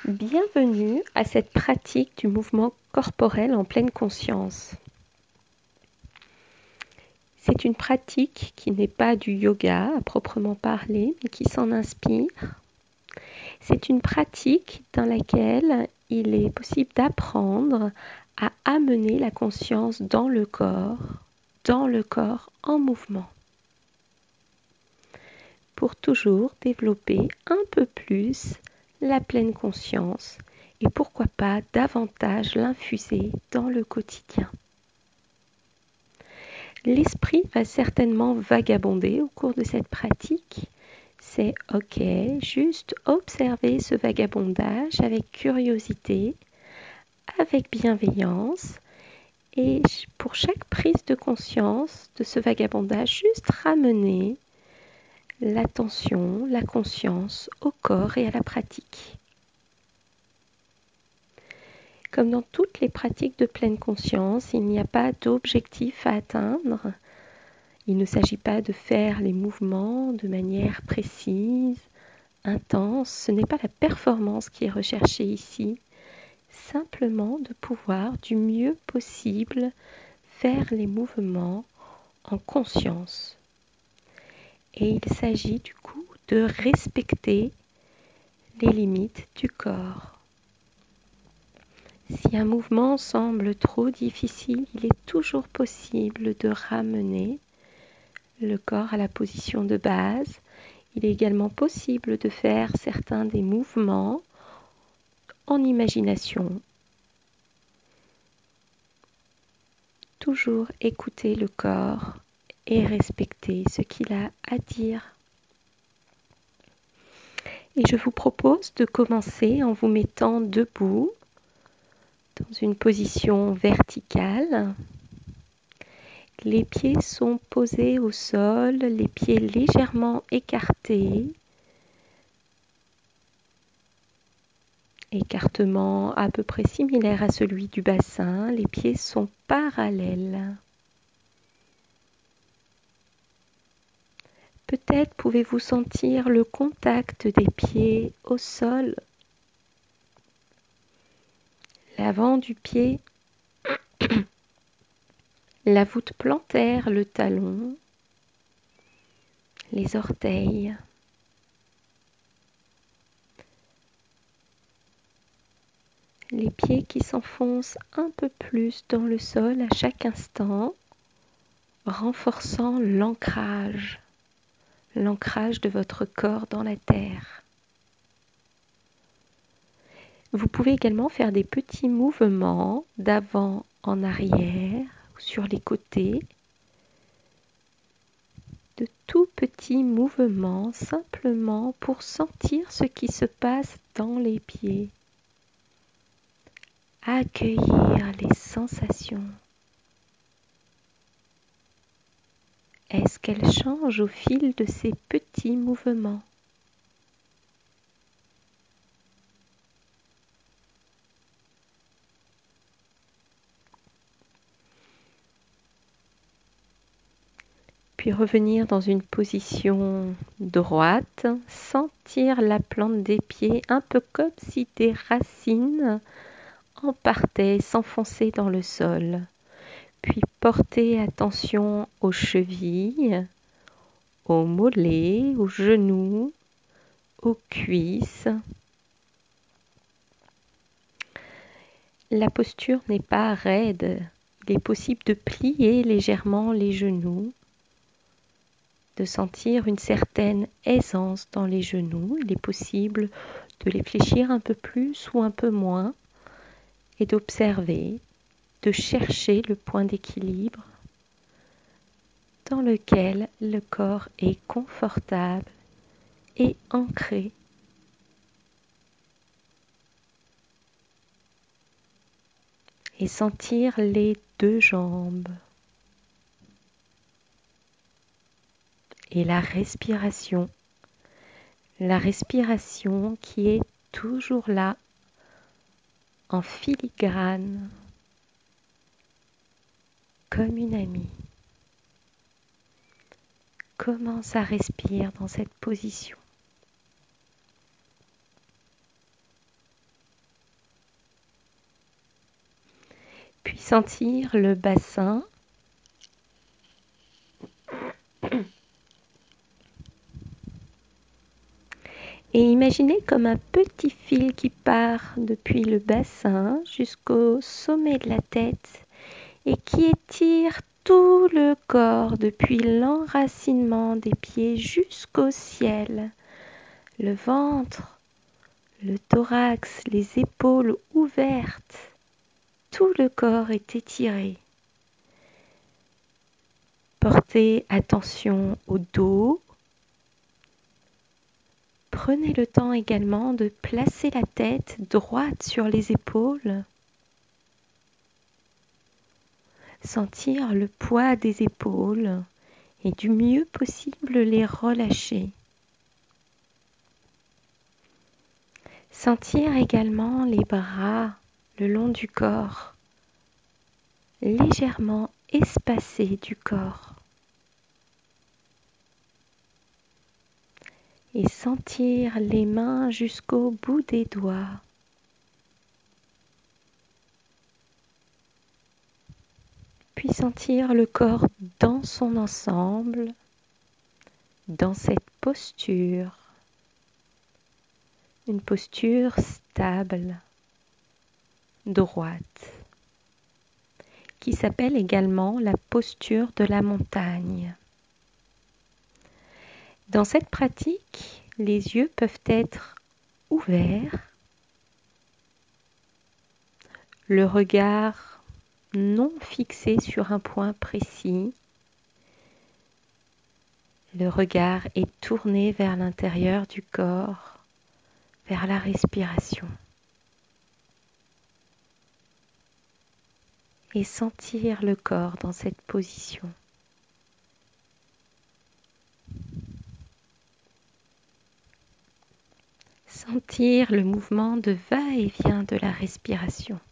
Bienvenue à cette pratique du mouvement corporel en pleine conscience. C'est une pratique qui n'est pas du yoga à proprement parler, mais qui s'en inspire. C'est une pratique dans laquelle il est possible d'apprendre à amener la conscience dans le corps en mouvement, pour toujours développer un peu plus la pleine conscience et pourquoi pas davantage l'infuser dans le quotidien. L'esprit va certainement vagabonder au cours de cette pratique. C'est ok, juste observer ce vagabondage avec curiosité, avec bienveillance et pour chaque prise de conscience de ce vagabondage, juste ramener l'attention, la conscience au corps et à la pratique. Comme dans toutes les pratiques de pleine conscience, il n'y a pas d'objectif à atteindre. Il ne s'agit pas de faire les mouvements de manière précise, intense. Ce n'est pas la performance qui est recherchée ici. Simplement de pouvoir du mieux possible faire les mouvements en conscience. Et il s'agit du coup de respecter les limites du corps. Si un mouvement semble trop difficile, il est toujours possible de ramener le corps à la position de base. Il est également possible de faire certains des mouvements en imagination. Toujours écouter le corps et respecter ce qu'il a à dire. Et je vous propose de commencer en vous mettant debout dans une position verticale. Les pieds sont posés au sol, les pieds légèrement écartés. Écartement à peu près similaire à celui du bassin, les pieds sont parallèles. Peut-être pouvez-vous sentir le contact des pieds au sol. L'avant du pied, la voûte plantaire, le talon, les orteils. Les pieds qui s'enfoncent un peu plus dans le sol à chaque instant, renforçant l'ancrage de votre corps dans la terre. Vous pouvez également faire des petits mouvements d'avant en arrière ou sur les côtés, de tout petits mouvements simplement pour sentir ce qui se passe dans les pieds. Accueillir les sensations. Est-ce qu'elles changent au fil de ces petits mouvements ? Puis revenir dans une position droite, sentir la plante des pieds un peu comme si des racines en partaient s'enfoncer dans le sol. Puis porter attention aux chevilles, aux mollets, aux genoux, aux cuisses. La posture n'est pas raide. Il est possible de plier légèrement les genoux, de sentir une certaine aisance dans les genoux. Il est possible de les fléchir un peu plus ou un peu moins et d'observer, de chercher le point d'équilibre dans lequel le corps est confortable et ancré. Et sentir les deux jambes. Et la respiration qui est toujours là, en filigrane, comme une amie. Comment ça respire dans cette position ? Puis sentir le bassin. Et imaginez comme un petit fil qui part depuis le bassin jusqu'au sommet de la tête et qui étire tout le corps depuis l'enracinement des pieds jusqu'au ciel, le ventre, le thorax, les épaules ouvertes, tout le corps est étiré. Portez attention au dos. Prenez le temps également de placer la tête droite sur les épaules. Sentir le poids des épaules et du mieux possible les relâcher. Sentir également les bras le long du corps, légèrement espacés du corps. Et sentir les mains jusqu'au bout des doigts. Puis sentir le corps dans son ensemble, dans cette posture, une posture stable, droite, qui s'appelle également la posture de la montagne. Dans cette pratique, les yeux peuvent être ouverts, le regard non fixé sur un point précis. Le regard est tourné vers l'intérieur du corps, vers la respiration. Et sentir le corps dans cette position. Sentir le mouvement de va-et-vient de la respiration.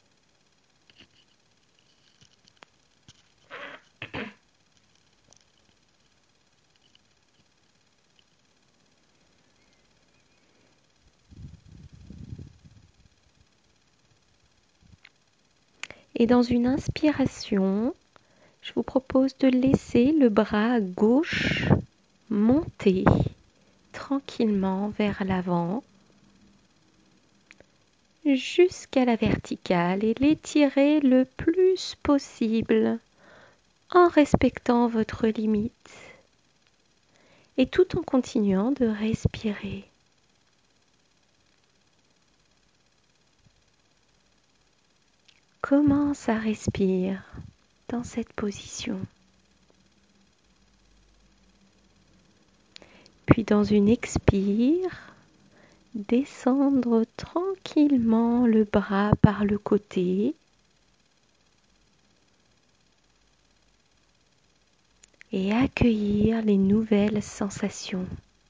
Et dans une inspiration, je vous propose de laisser le bras gauche monter tranquillement vers l'avant jusqu'à la verticale et l'étirer le plus possible en respectant votre limite et tout en continuant de respirer. Comment ça respire dans cette position? Puis dans une expire, descendre tranquillement le bras par le côté et accueillir les nouvelles sensations.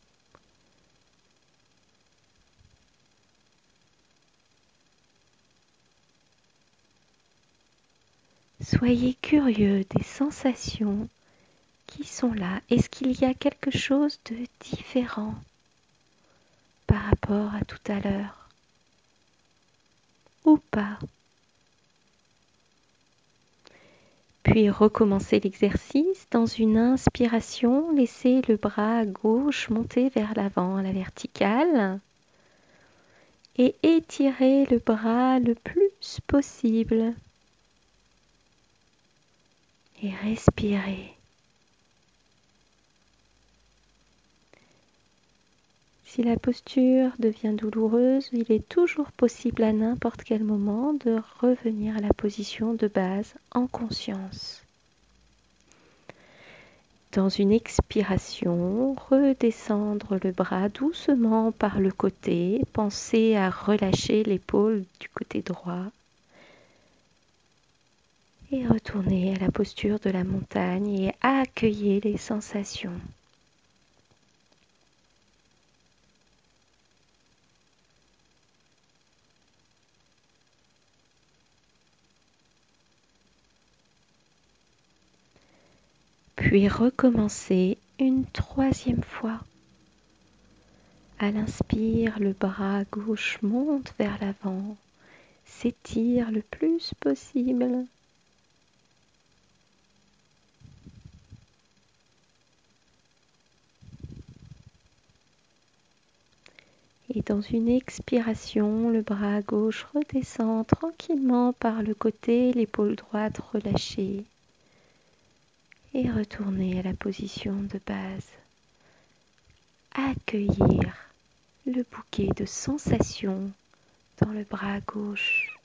Soyez curieux des sensations qui sont là. Est-ce qu'il y a quelque chose de différent par rapport à tout à l'heure ou pas? Puis recommencez l'exercice. Dans une inspiration, laissez le bras gauche monter vers l'avant à la verticale et étirez le bras le plus possible. Et respirez. Si la posture devient douloureuse, il est toujours possible à n'importe quel moment de revenir à la position de base en conscience. Dans une expiration, redescendre le bras doucement par le côté. Pensez à relâcher l'épaule du côté droit. Et retournez à la posture de la montagne et accueillez les sensations. Puis recommencez une troisième fois. À l'inspire, le bras gauche monte vers l'avant, s'étire le plus possible Et dans une expiration, le bras gauche redescend tranquillement par le côté, l'épaule droite relâchée. Et retournez à la position de base. Accueillir le bouquet de sensations dans le bras gauche.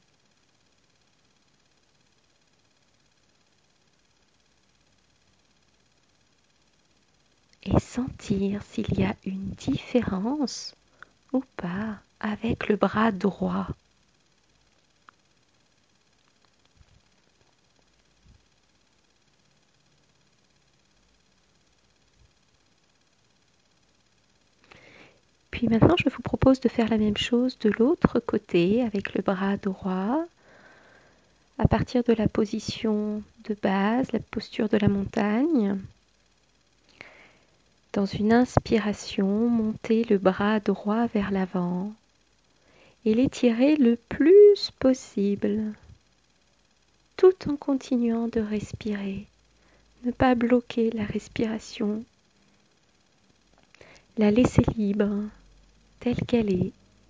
Et sentir s'il y a une différence ou pas avec le bras droit. Puis maintenant, je vous propose de faire la même chose de l'autre côté avec le bras droit. À partir de la position de base, la posture de la montagne. Dans une inspiration, montez le bras droit vers l'avant et l'étirez le plus possible, tout en continuant de respirer. Ne pas bloquer la respiration, la laisser libre, telle qu'elle est.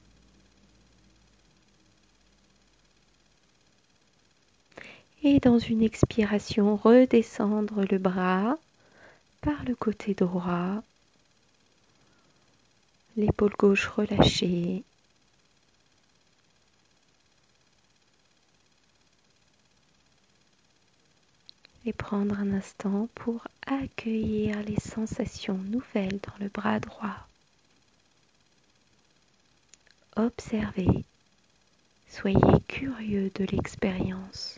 Et dans une expiration, redescendre le bras par le côté droit, l'épaule gauche relâchée. Et prendre un instant pour accueillir les sensations nouvelles dans le bras droit. Observez, soyez curieux de l'expérience.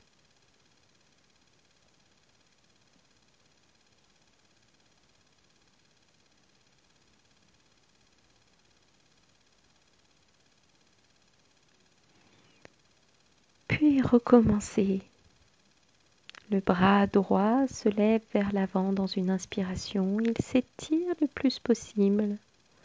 Puis recommencez. Le bras droit se lève vers l'avant dans une inspiration. Il s'étire le plus possible.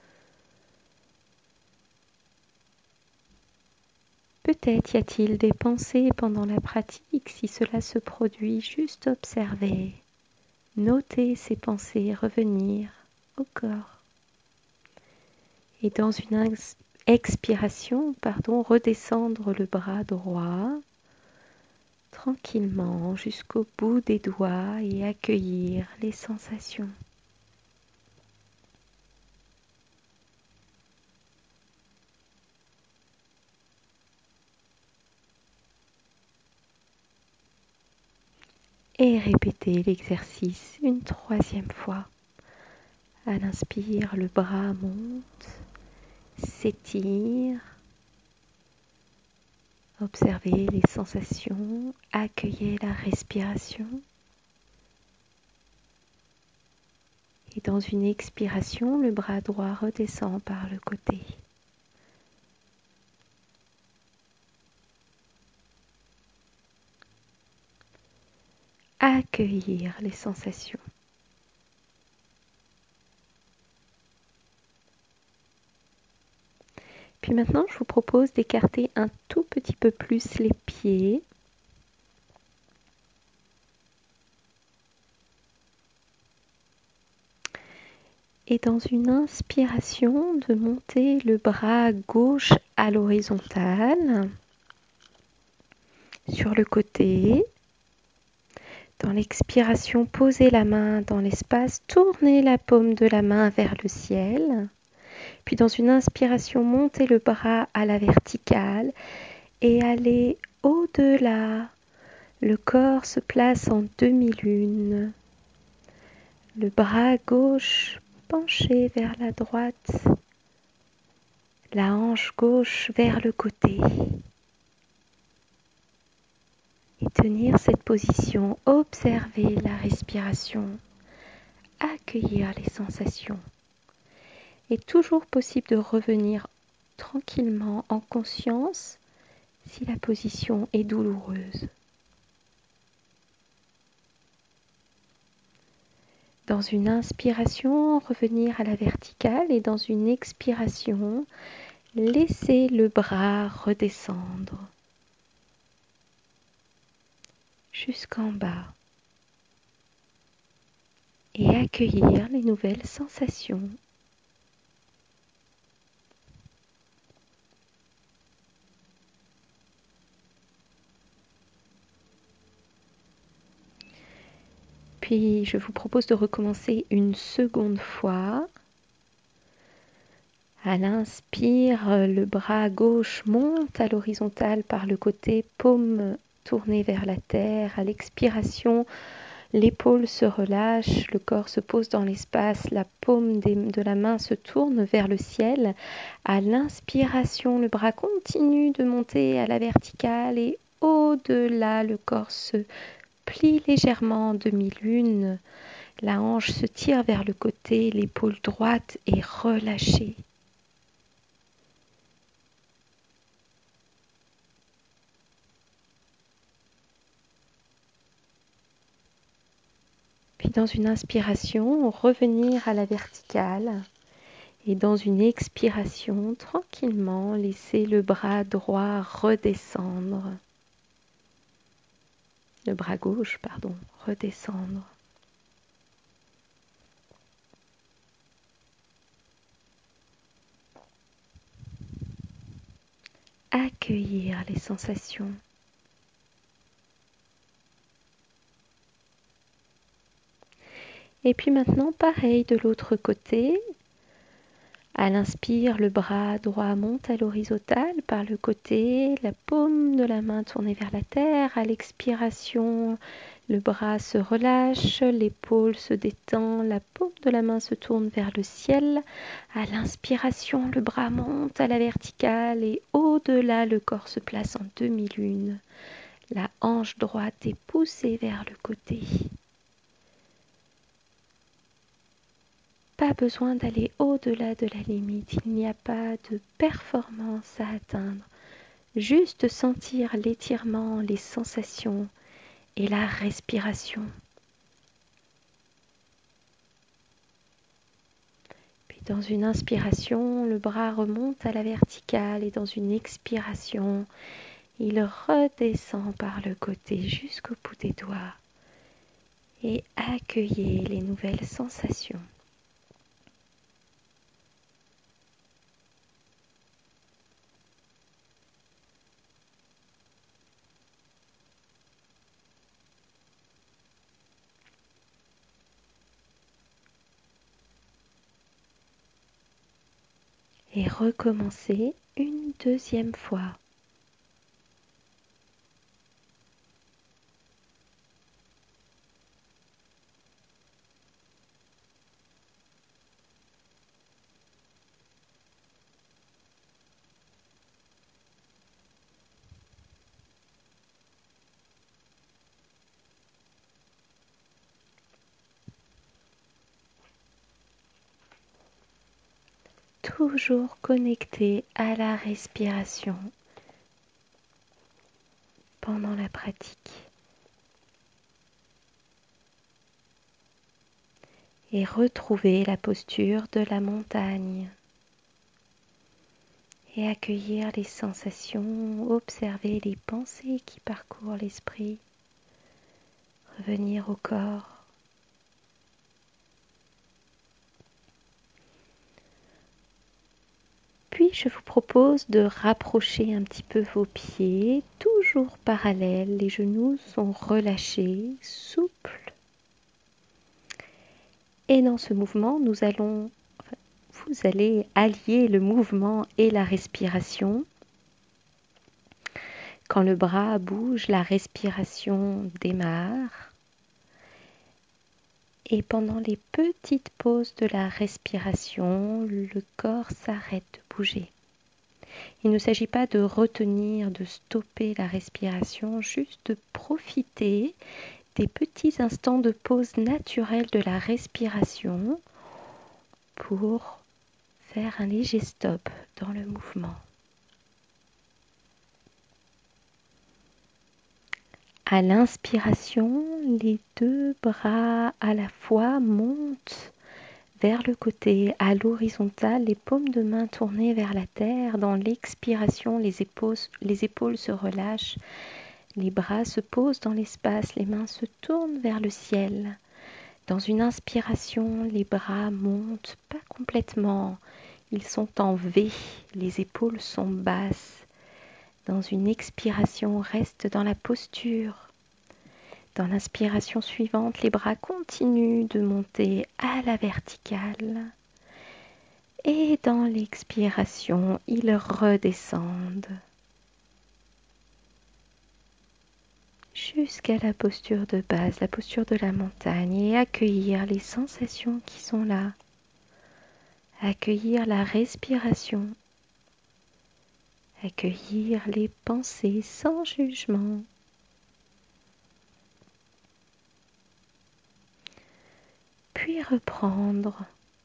Peut-être y a-t-il des pensées pendant la pratique. Si cela se produit, juste observez. Notez ces pensées revenir au corps. Et dans une expiration, redescendre le bras droit tranquillement jusqu'au bout des doigts et accueillir les sensations. Et répétez l'exercice une troisième fois. À l'inspire, le bras monte, s'étire. Observez les sensations, accueillez la respiration. Et dans une expiration, le bras droit redescend par le côté. Accueillir les sensations. Puis maintenant, je vous propose d'écarter un tout petit peu plus les pieds. Et dans une inspiration, de monter le bras gauche à l'horizontale, sur le côté. Dans l'expiration, posez la main dans l'espace, tournez la paume de la main vers le ciel. Puis dans une inspiration, montez le bras à la verticale et allez au-delà. Le corps se place en demi-lune. Le bras gauche penché vers la droite. La hanche gauche vers le côté. Et tenir cette position, observer la respiration, accueillir les sensations. est toujours possible de revenir tranquillement en conscience si la position est douloureuse. Dans une inspiration, revenir à la verticale et dans une expiration, laisser le bras redescendre jusqu'en bas et accueillir les nouvelles sensations. Puis je vous propose de recommencer une seconde fois. À l'inspire, le bras gauche monte à l'horizontale par le côté, paume tournée vers la terre. À l'expiration, l'épaule se relâche, le corps se pose dans l'espace, la paume de la main se tourne vers le ciel. À l'inspiration, le bras continue de monter à la verticale et au-delà, le corps se plie légèrement en demi-lune. La hanche se tire vers le côté, l'épaule droite est relâchée. Puis dans une inspiration, revenir à la verticale. Et dans une expiration, tranquillement, laisser le bras droit redescendre. Le bras gauche, pardon, redescendre. Accueillir les sensations. Et puis maintenant, pareil de l'autre côté. À l'inspire, le bras droit monte à l'horizontale par le côté, la paume de la main tournée vers la terre. À l'expiration, le bras se relâche, l'épaule se détend, la paume de la main se tourne vers le ciel. À l'inspiration, le bras monte à la verticale et au-delà, le corps se place en demi-lune. La hanche droite est poussée vers le côté. Pas besoin d'aller au-delà de la limite, il n'y a pas de performance à atteindre. Juste sentir l'étirement, les sensations et la respiration. Puis dans une inspiration, le bras remonte à la verticale et dans une expiration, il redescend par le côté jusqu'au bout des doigts. Et accueillez les nouvelles sensations. Et recommencez une deuxième fois. Toujours connecté à la respiration pendant la pratique. Et retrouver la posture de la montagne. Et accueillir les sensations, observer les pensées qui parcourent l'esprit. Revenir au corps. Puis je vous propose de rapprocher un petit peu vos pieds, toujours parallèles, les genoux sont relâchés, souples. Et dans ce mouvement, vous allez allier le mouvement et la respiration. Quand le bras bouge, la respiration démarre. Et pendant les petites pauses de la respiration, le corps s'arrête de bouger. Il ne s'agit pas de retenir, de stopper la respiration, juste de profiter des petits instants de pause naturelle de la respiration pour faire un léger stop dans le mouvement. À l'inspiration, les deux bras à la fois montent vers le côté, à l'horizontale, les paumes de main tournées vers la terre. Dans l'expiration, les épaules se relâchent, les bras se posent dans l'espace, les mains se tournent vers le ciel. Dans une inspiration, les bras montent, pas complètement, ils sont en V, les épaules sont basses. Dans une expiration, reste dans la posture. Dans l'inspiration suivante, les bras continuent de monter à la verticale. Et dans l'expiration, ils redescendent jusqu'à la posture de base, la posture de la montagne, et accueillir les sensations qui sont là. Accueillir la respiration. Accueillir les pensées sans jugement. Puis reprendre.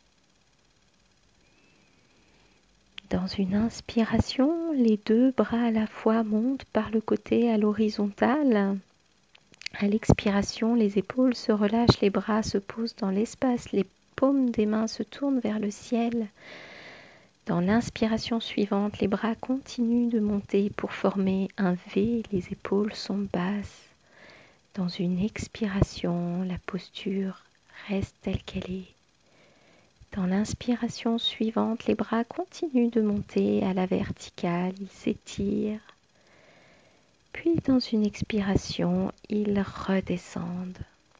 Dans une inspiration, les deux bras à la fois montent par le côté à l'horizontale. À l'expiration, les épaules se relâchent, les bras se posent dans l'espace, les paumes des mains se tournent vers le ciel. Dans l'inspiration suivante, les bras continuent de monter pour former un V, les épaules sont basses. Dans une expiration, la posture reste telle qu'elle est. Dans l'inspiration suivante, les bras continuent de monter à la verticale, ils s'étirent. Puis dans une expiration, ils redescendent.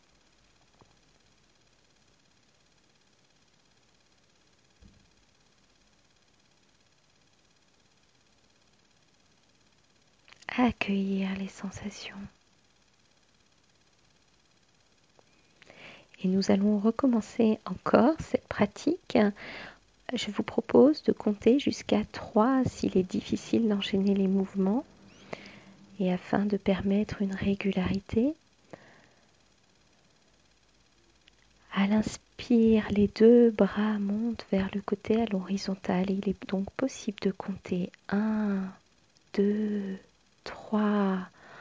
Accueillir les sensations. Et nous allons recommencer encore cette pratique. Je vous propose de compter jusqu'à 3 s'il est difficile d'enchaîner les mouvements. Et afin de permettre une régularité, à l'inspire, les deux bras montent vers le côté à l'horizontale. Il est donc possible de compter 1, 2, 3.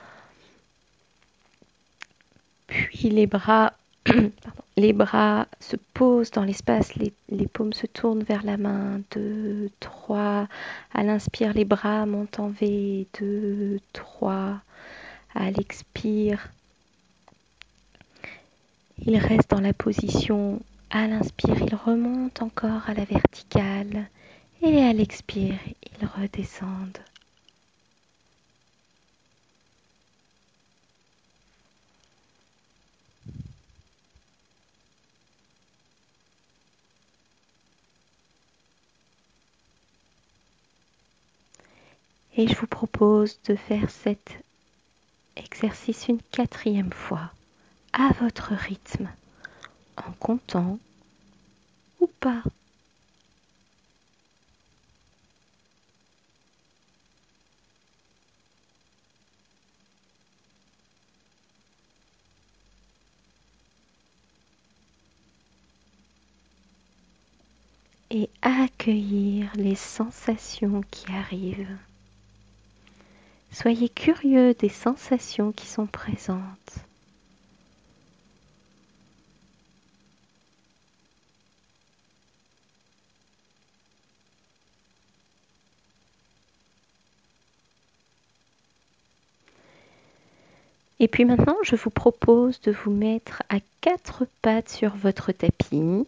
Puis les bras se posent dans l'espace, les paumes se tournent vers la main. 2, 3. À l'inspire, les bras montent en V. 2, 3. À l'expire, ils restent dans la position. À l'inspire, ils remontent encore à la verticale. Et à l'expire, ils redescendent. Et je vous propose de faire cet exercice une 4e fois, à votre rythme, en comptant ou pas. Et accueillir les sensations qui arrivent. Soyez curieux des sensations qui sont présentes. Et puis maintenant, je vous propose de vous mettre à 4 pattes sur votre tapis.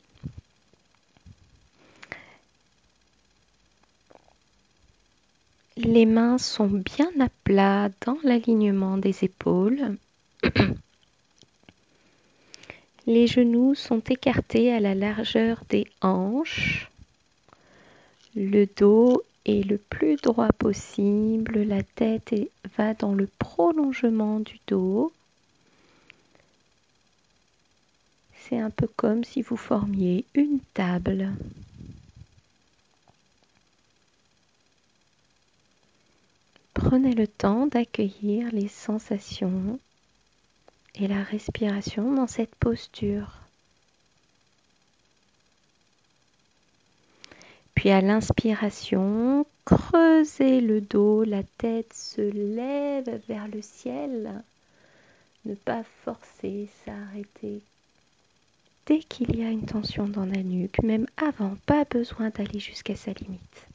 Les mains sont bien à plat dans l'alignement des épaules. Les genoux sont écartés à la largeur des hanches. Le dos est le plus droit possible. La tête va dans le prolongement du dos. C'est un peu comme si vous formiez une table. Prenez le temps d'accueillir les sensations et la respiration dans cette posture. Puis à l'inspiration, creusez le dos, la tête se lève vers le ciel. Ne pas forcer, s'arrêter dès qu'il y a une tension dans la nuque, même avant, pas besoin d'aller jusqu'à sa limite.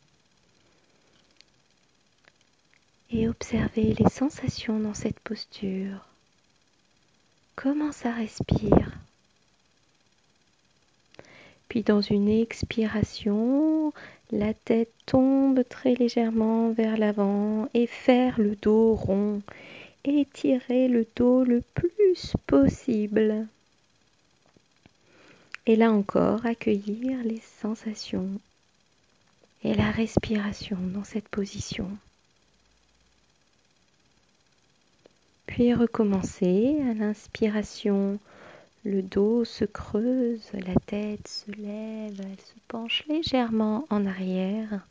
Et observez les sensations dans cette posture. Comment ça respire? Puis dans une expiration, la tête tombe très légèrement vers l'avant et faire le dos rond. Étirez le dos le plus plus possible. Et là encore, accueillir les sensations et la respiration dans cette position. Puis recommencer à l'inspiration. Le dos se creuse, la tête se lève, elle se penche légèrement en arrière.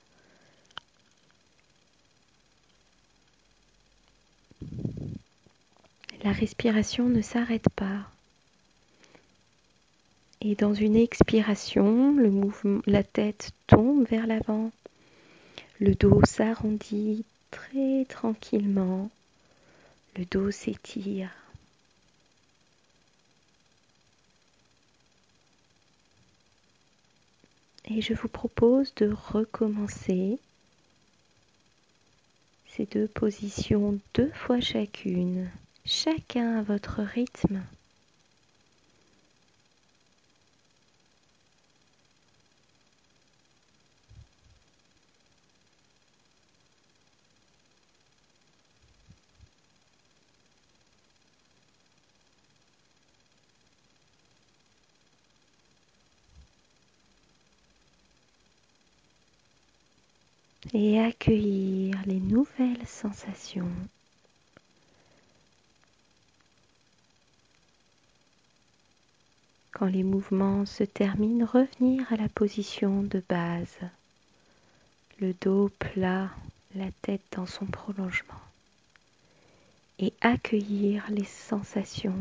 La respiration ne s'arrête pas. Et dans une expiration, la tête tombe vers l'avant. Le dos s'arrondit très tranquillement. Le dos s'étire. Et je vous propose de recommencer ces deux positions 2 fois chacune, chacun à votre rythme. Et accueillir les nouvelles sensations. Quand les mouvements se terminent, revenir à la position de base. Le dos plat, la tête dans son prolongement. Et accueillir les sensations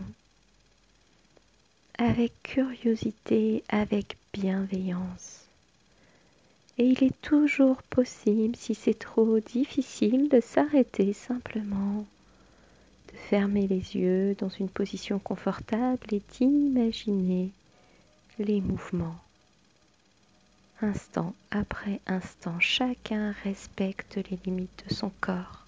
avec curiosité, avec bienveillance. Et il est toujours possible, si c'est trop difficile, de s'arrêter simplement, de fermer les yeux dans une position confortable et d'imaginer les mouvements. Instant après instant, chacun respecte les limites de son corps.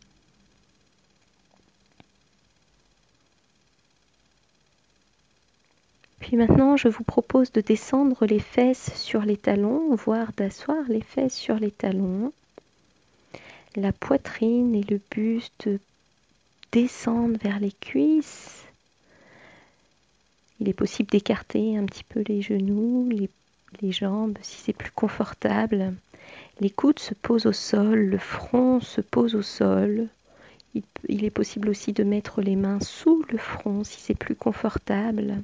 Puis maintenant, je vous propose de descendre les fesses sur les talons, voire d'asseoir les fesses sur les talons. La poitrine et le buste descendent vers les cuisses. Il est possible d'écarter un petit peu les genoux, les jambes si c'est plus confortable. Les coudes se posent au sol, le front se pose au sol. Il est possible aussi de mettre les mains sous le front si c'est plus confortable.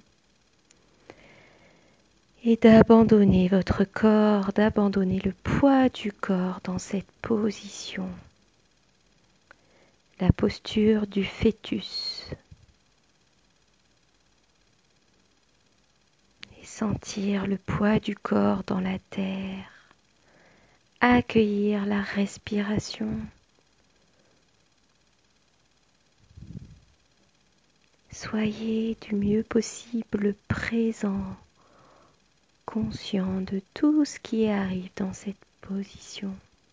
Et d'abandonner votre corps, d'abandonner le poids du corps dans cette position. La posture du fœtus. Et sentir le poids du corps dans la terre. Accueillir la respiration. Soyez du mieux possible présent, conscient de tout ce qui arrive dans cette position.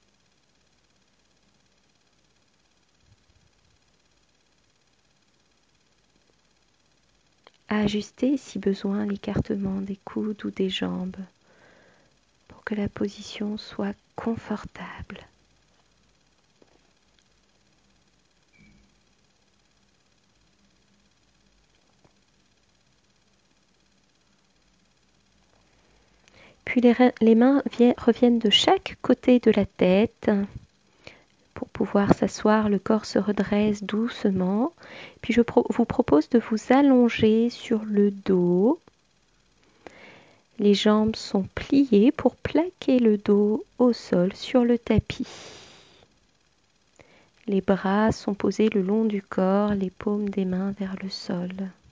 Ajustez si besoin l'écartement des coudes ou des jambes pour que la position soit confortable. Puis les mains reviennent de chaque côté de la tête. Pour pouvoir s'asseoir, le corps se redresse doucement. Puis je vous propose de vous allonger sur le dos. Les jambes sont pliées pour plaquer le dos au sol sur le tapis. Les bras sont posés le long du corps, les paumes des mains vers le sol.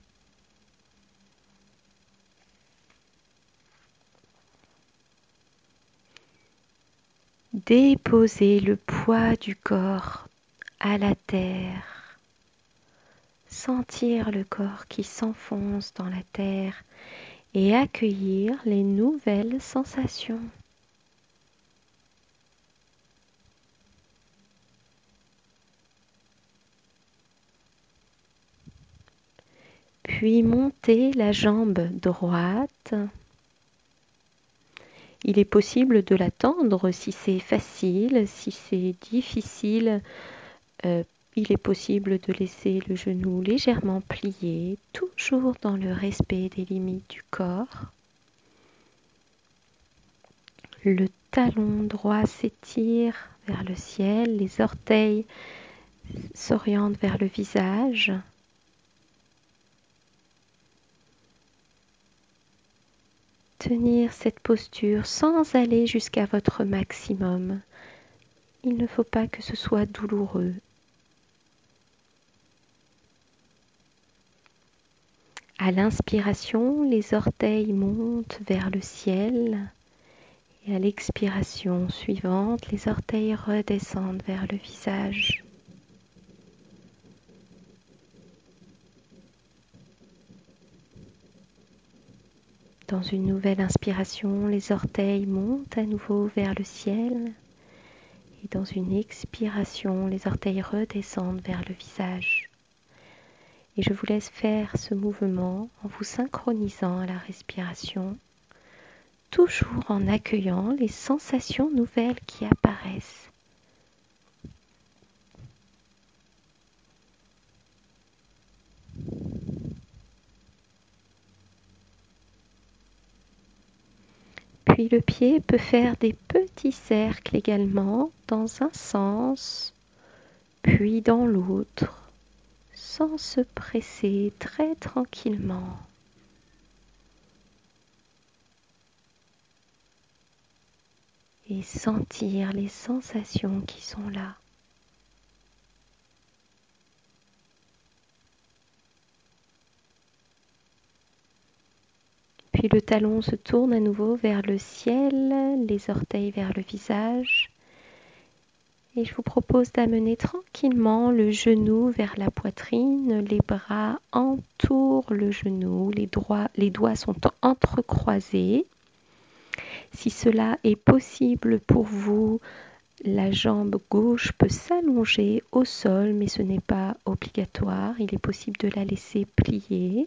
Déposez le poids du corps à la terre. Sentir le corps qui s'enfonce dans la terre et accueillir les nouvelles sensations. Puis montez la jambe droite. Il est possible de la tendre si c'est facile, si c'est difficile. il est possible de laisser le genou légèrement plié, toujours dans le respect des limites du corps. Le talon droit s'étire vers le ciel, les orteils s'orientent vers le visage. Tenir cette posture sans aller jusqu'à votre maximum. Il ne faut pas que ce soit douloureux. À l'inspiration, les orteils montent vers le ciel et à l'expiration suivante, les orteils redescendent vers le visage. Dans une nouvelle inspiration, les orteils montent à nouveau vers le ciel et dans une expiration, les orteils redescendent vers le visage. Et je vous laisse faire ce mouvement en vous synchronisant à la respiration, toujours en accueillant les sensations nouvelles qui apparaissent. Puis le pied peut faire des petits cercles également dans un sens, puis dans l'autre, sans se presser, très tranquillement. Et sentir les sensations qui sont là. Puis le talon se tourne à nouveau vers le ciel, les orteils vers le visage. Et je vous propose d'amener tranquillement le genou vers la poitrine, les bras entourent le genou, les doigts sont entrecroisés. Si cela est possible pour vous, la jambe gauche peut s'allonger au sol, mais ce n'est pas obligatoire. Il est possible de la laisser plier.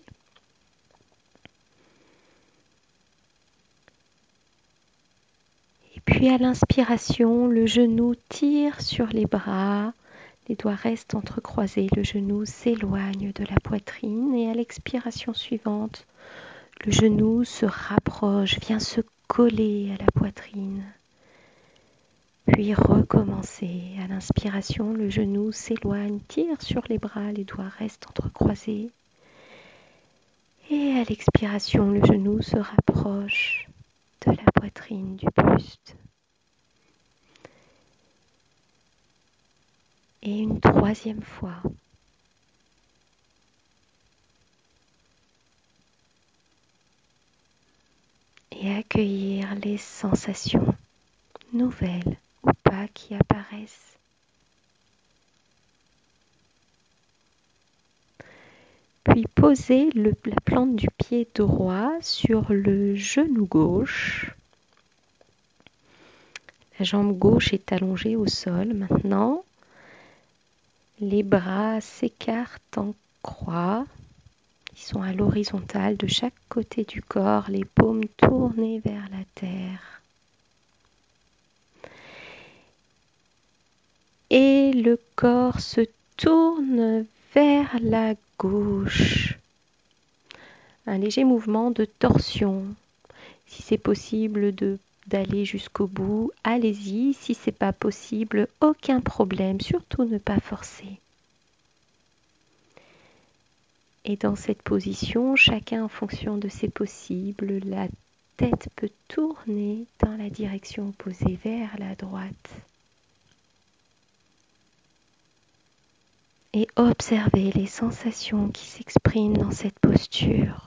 Et puis à l'inspiration, le genou tire sur les bras, les doigts restent entrecroisés, le genou s'éloigne de la poitrine et à l'expiration suivante, le genou se rapproche, vient se coller à la poitrine. Puis recommencer. À l'inspiration, le genou s'éloigne, tire sur les bras, les doigts restent entrecroisés. Et à l'expiration, le genou se rapproche de la poitrine, du buste. Et une troisième fois. Et accueillir les sensations nouvelles ou pas qui apparaissent. Puis poser la plante du pied droit sur le genou gauche. La jambe gauche est allongée au sol maintenant. Les bras s'écartent en croix. Ils sont à l'horizontale de chaque côté du corps, les paumes tournées vers la terre. Et le corps se tourne vers la gauche. Un léger mouvement de torsion. Si c'est possible d'aller jusqu'au bout, allez-y. Si ce n'est pas possible, aucun problème. Surtout ne pas forcer. Et dans cette position, chacun en fonction de ses possibles, la tête peut tourner dans la direction opposée vers la droite. Et observez les sensations qui s'expriment dans cette posture.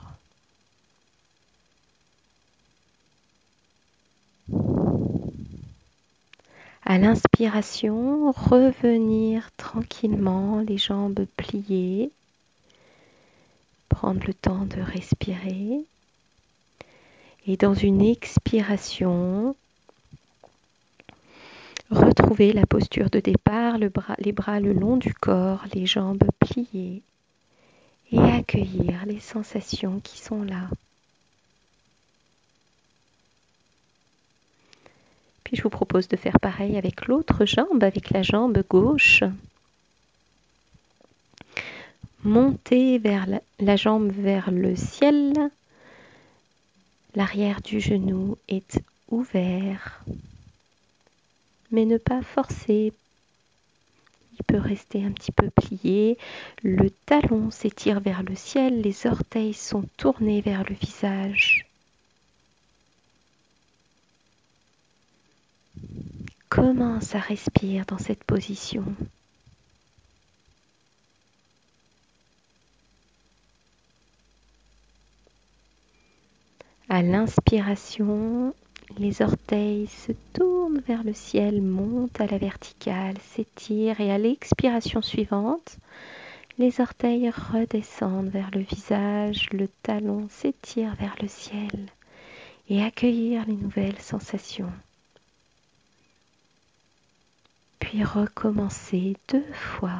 À l'inspiration, revenir tranquillement, les jambes pliées, prendre le temps de respirer. Et dans une expiration, retrouvez la posture de départ, les bras le long du corps, les jambes pliées et accueillir les sensations qui sont là. Puis je vous propose de faire pareil avec l'autre jambe, avec la jambe gauche. Montez vers la jambe vers le ciel. L'arrière du genou est ouvert, mais ne pas forcer. Il peut rester un petit peu plié. Le talon s'étire vers le ciel. Les orteils sont tournés vers le visage. Commence à respirer dans cette position. À l'inspiration, les orteils se tournent vers le ciel, montent à la verticale, s'étirent et à l'expiration suivante, les orteils redescendent vers le visage, le talon s'étire vers le ciel et accueillir les nouvelles sensations. Puis recommencer 2 fois.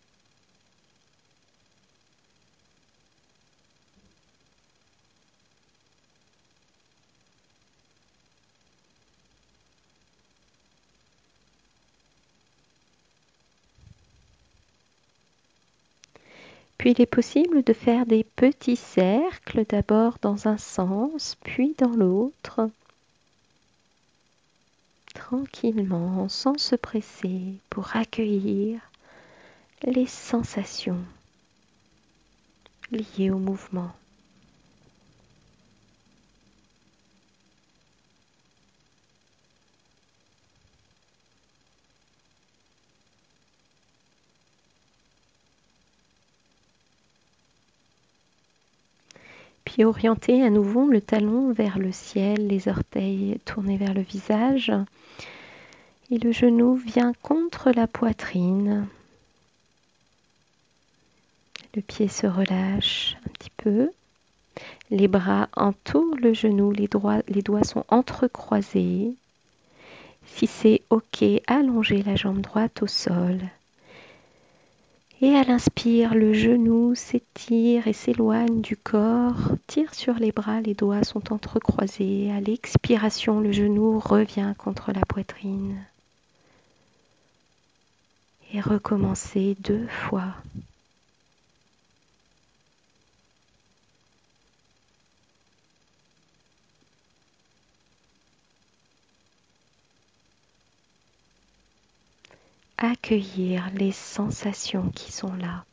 Puis il est possible de faire des petits cercles, d'abord dans un sens, puis dans l'autre, tranquillement, sans se presser, pour accueillir les sensations liées au mouvement. Puis orienter à nouveau le talon vers le ciel, les orteils tournés vers le visage. Et le genou vient contre la poitrine. Le pied se relâche un petit peu. Les bras entourent le genou, les doigts sont entrecroisés. Si c'est OK, allongez la jambe droite au sol. Et à l'inspire, le genou s'étire et s'éloigne du corps, tire sur les bras, les doigts sont entrecroisés. À l'expiration, le genou revient contre la poitrine. Et recommencez 2 fois. Accueillir les sensations qui sont là.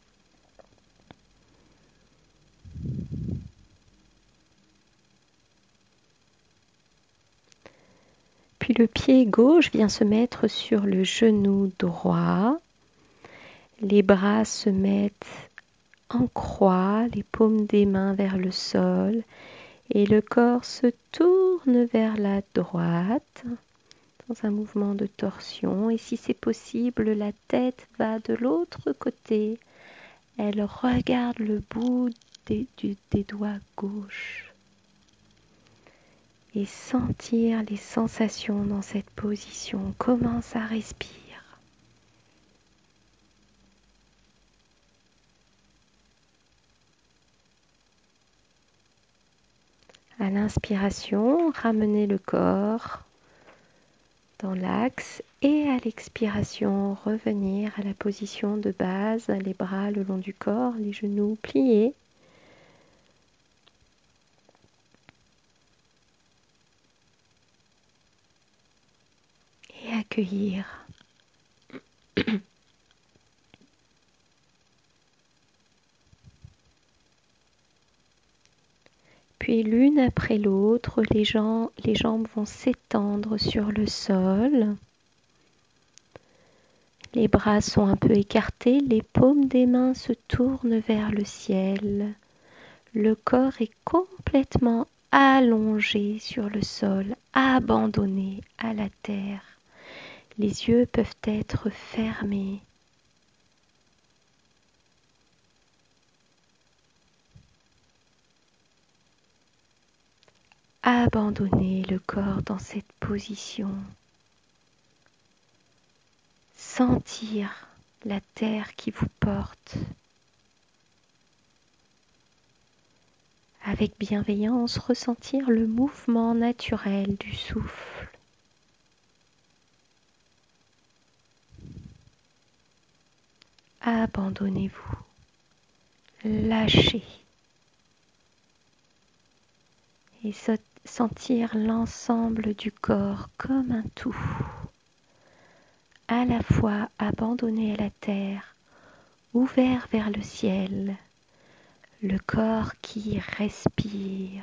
Puis le pied gauche vient se mettre sur le genou droit. Les bras se mettent en croix, les paumes des mains vers le sol et le corps se tourne vers la droite dans un mouvement de torsion. Et si c'est possible, la tête va de l'autre côté. Elle regarde le bout des doigts gauche. Et sentir les sensations dans cette position. Commence à respirer. À l'inspiration, ramenez le corps dans l'axe et à l'expiration, revenir à la position de base, les bras le long du corps, les genoux pliés. Et accueillir. Puis l'une après l'autre, les jambes vont s'étendre sur le sol. Les bras sont un peu écartés, les paumes des mains se tournent vers le ciel. Le corps est complètement allongé sur le sol, abandonné à la terre. Les yeux peuvent être fermés. Abandonnez le corps dans cette position. Sentir la terre qui vous porte. Avec bienveillance, ressentir le mouvement naturel du souffle. Abandonnez-vous. lâcher et sentir l'ensemble du corps comme un tout, à la fois abandonné à la terre, ouvert vers le ciel, le corps qui respire.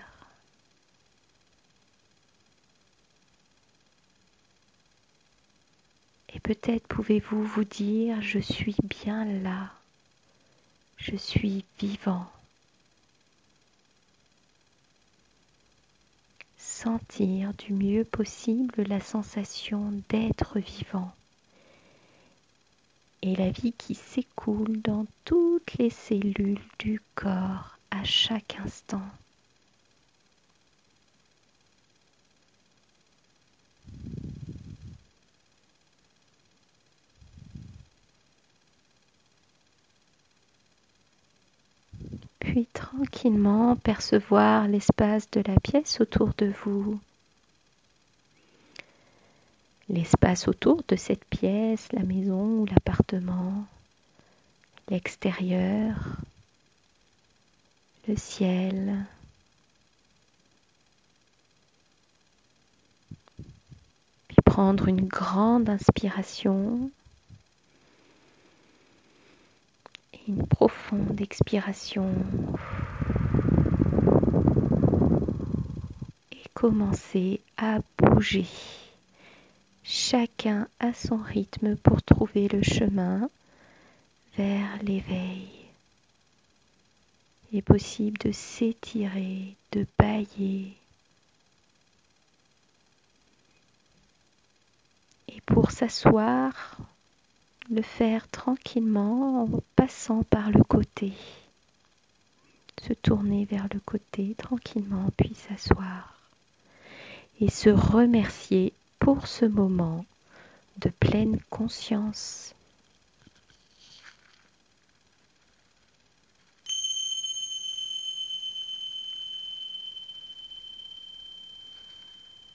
Et peut-être pouvez-vous vous dire, je suis bien là, je suis vivant. Sentir du mieux possible la sensation d'être vivant et la vie qui s'écoule dans toutes les cellules du corps à chaque instant. Puis tranquillement percevoir l'espace de la pièce autour de vous. L'espace autour de cette pièce, la maison ou l'appartement, l'extérieur, le ciel. Puis prendre une grande inspiration et une profonde expiration. Et commencer à bouger. Chacun à son rythme pour trouver le chemin vers l'éveil. Il est possible de s'étirer, de bâiller. Et pour s'asseoir, le faire tranquillement en passant par le côté. Se tourner vers le côté tranquillement, puis s'asseoir. Et se remercier pour ce moment de pleine conscience.